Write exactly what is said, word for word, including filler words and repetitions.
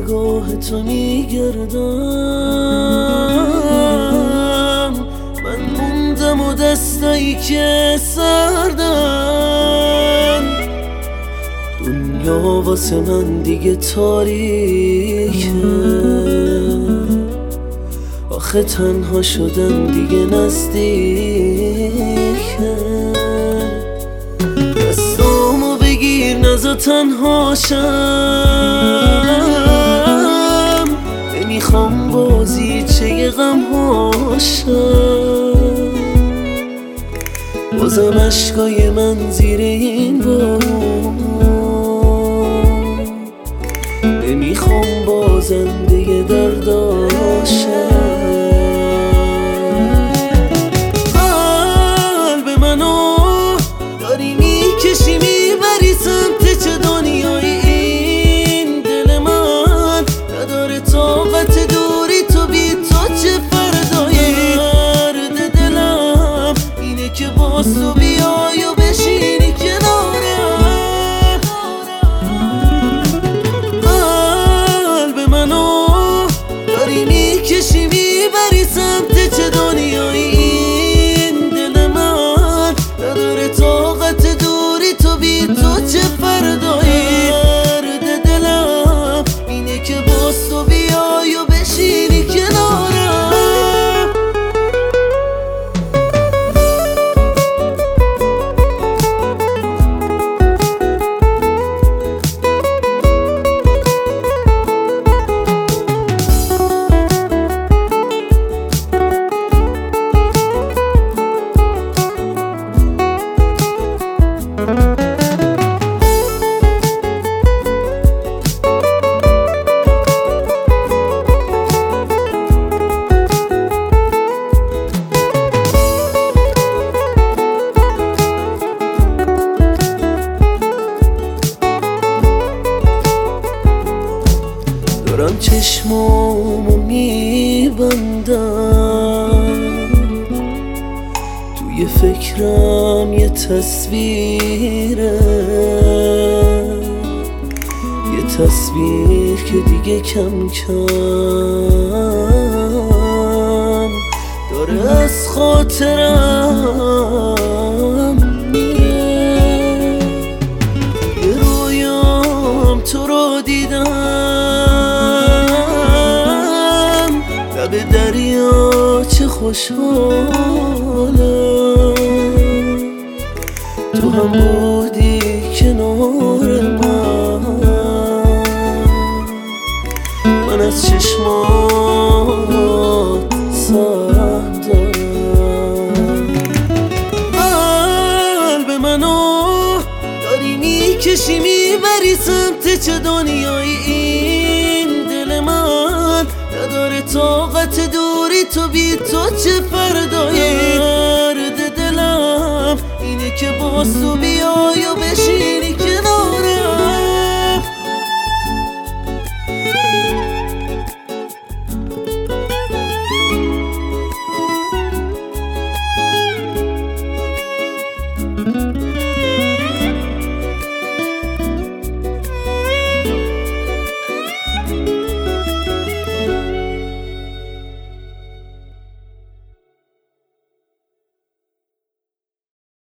نگاه تو میگردم، من موندم و دستایی که سردن. دنیا واسه من دیگه تاریکه، آخه تنها شدن دیگه نزدیکه. دستامو بگیر نزا تنها شم، نمیخوام بازی چه غم هاشم. بازم عشقای من زیر این بارون، نمیخوام بازنده درداشم. قلب منو داری میکشی میبری سمت چه دنیایی، این دل من نداره طاقت دوری تو، بی تو چه فردایی. درد دلم اینه که باز تو بیای و بشینی کنارم. قلب منو داری میکشی میبری سمت چه دنیایی، این دل من نداره طاقت دوری تو، بی تو چه فردایی. درد دلم اینه که باز تو بیای و بشینی کنارم. دارم چشمامو میبندم، توی فکرم یه تصویره، یه تصویر که دیگه کم کم داره از خاطرم میره. یه رویام تو رو دیدم، لب دریا چه خوشحالم. تو هم بودی کنار من، من از چشمات سهم دارم. قلب منو داری میکشی میبری سمت چه دنیایی، این دل من نداره طاقت دوری تو، بی تو چه فردایی. درد دلم اینه که باز تو